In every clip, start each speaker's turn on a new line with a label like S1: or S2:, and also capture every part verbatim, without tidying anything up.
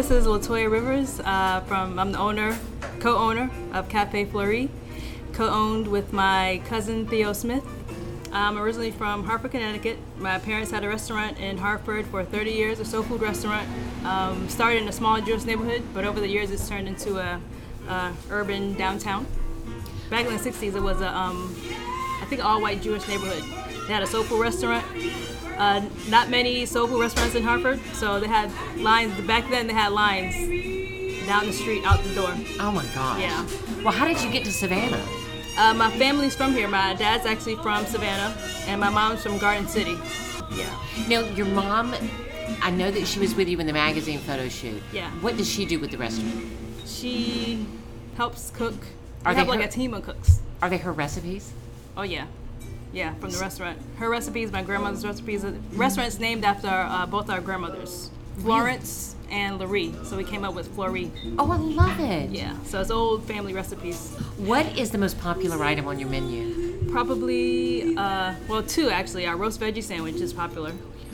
S1: this is Latoya Rivers. Uh, from I'm the owner, co-owner of Cafe Fleury, co-owned with my cousin Theo Smith. I'm originally from Hartford, Connecticut. My parents had a restaurant in Hartford for thirty years, a soul food restaurant. Um, started in a small Jewish neighborhood, but over the years it's turned into a, a urban downtown. Back in the sixties, it was a, um, I think, all-white Jewish neighborhood. They had a soul food restaurant. Uh, not many soul food restaurants in Hartford, so they had lines. Back then, they had lines down the street, out the door.
S2: Oh my gosh.
S1: Yeah.
S2: Well, how did you get to Savannah?
S1: Uh, my family's from here. My dad's actually from Savannah, and my mom's from Garden City. Yeah.
S2: Now, your mom, I know that she was with you in the magazine photo shoot.
S1: Yeah.
S2: What does she do with the restaurant?
S1: She helps cook.
S2: Are
S1: we have
S2: they
S1: like
S2: her-
S1: a team of cooks.
S2: Are they her recipes?
S1: Oh yeah, yeah, from the restaurant. Her recipes, my grandmother's recipes. The restaurant's named after uh, both our grandmothers, Florence and Laurie. So we came up with Fleury.
S2: Oh, I love it.
S1: Yeah, so it's old family recipes.
S2: What is the most popular item on your menu?
S1: Probably, uh, well, two actually. Our roast veggie sandwich is popular,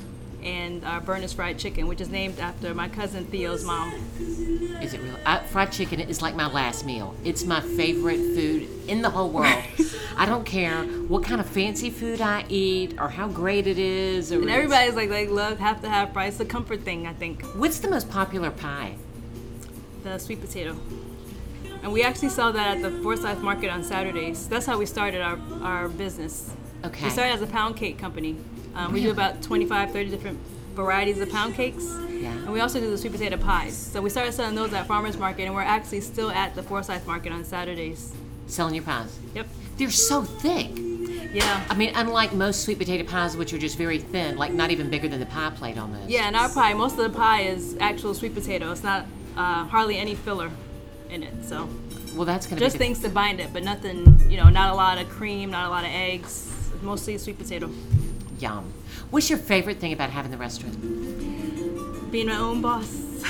S1: and our Burners fried chicken, which is named after my cousin Theo's mom.
S2: Is it real? Uh, fried chicken is like my last meal. It's my favorite food in the whole world. I don't care what kind of fancy food I eat or how great it is. Or
S1: And
S2: it's-
S1: everybody's like, they love, have to have fries. It's a comfort thing, I think.
S2: What's the most popular pie?
S1: The sweet potato. And we actually sell that at the Forsyth Market on Saturdays. That's how we started our, our business.
S2: Okay.
S1: We started as a pound cake company. Um, we do about twenty-five, thirty different varieties of pound cakes.
S2: Yeah.
S1: And we also do the sweet potato pies. So we started selling those at Farmers Market, and we're actually still at the Forsyth Market on Saturdays.
S2: Selling your pies.
S1: Yep.
S2: They're so thick.
S1: Yeah.
S2: I mean, unlike most sweet potato pies, which are just very thin, like not even bigger than the pie plate almost.
S1: Yeah, and our pie, most of the pie is actual sweet potato. It's not uh, hardly any filler in it. So
S2: Well, that's going to
S1: just
S2: be the-
S1: things to bind it, but nothing, you know, not a lot of cream, not a lot of eggs. Mostly sweet potato.
S2: Yum. What's your favorite thing about having the restaurant?
S1: Being my own boss.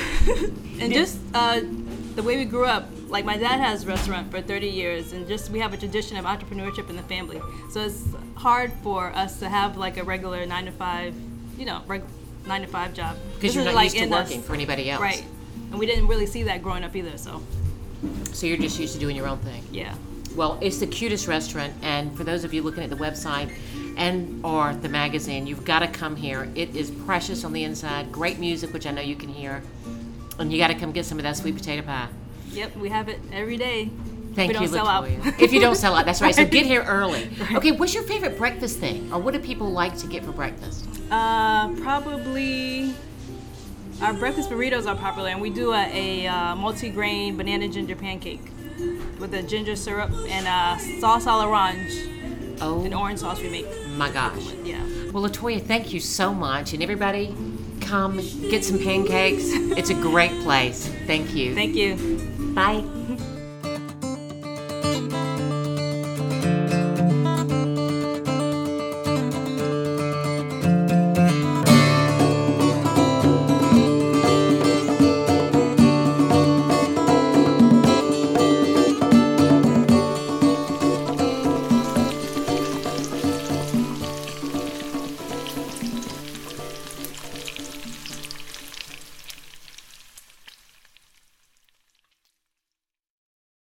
S1: And just uh, the way we grew up. Like, my dad has a restaurant for thirty years, and just we have a tradition of entrepreneurship in the family. So it's hard for us to have like a regular nine to five, you know, reg- nine to five job.
S2: Because
S1: This
S2: you're
S1: is,
S2: not
S1: like,
S2: used to
S1: in
S2: working
S1: us.
S2: for anybody else.
S1: Right. And we didn't really see that growing up either, so
S2: So you're just used to doing your own thing.
S1: yeah.
S2: Well, it's the cutest restaurant, and for those of you looking at the website and or the magazine, you've got to come here. It is precious on the inside, great music, which I know you can hear, and you got to come get some of that sweet potato pie.
S1: Yep, we have it every day.
S2: Thank
S1: we don't
S2: you,
S1: sell out.
S2: Latoya. If you don't sell out, that's right. So get here early. Okay, what's your favorite breakfast thing, or what do people like to get for breakfast?
S1: Uh, probably our breakfast burritos are popular, and we do a, a uh, multi-grain banana ginger pancake with a ginger syrup and uh, sauce à l'orange,
S2: Oh
S1: an orange sauce we make.
S2: my gosh.
S1: Yeah.
S2: Well, Latoya, thank you so much, and everybody, come get some pancakes. It's a great place. Thank you.
S1: Thank you.
S2: Bye.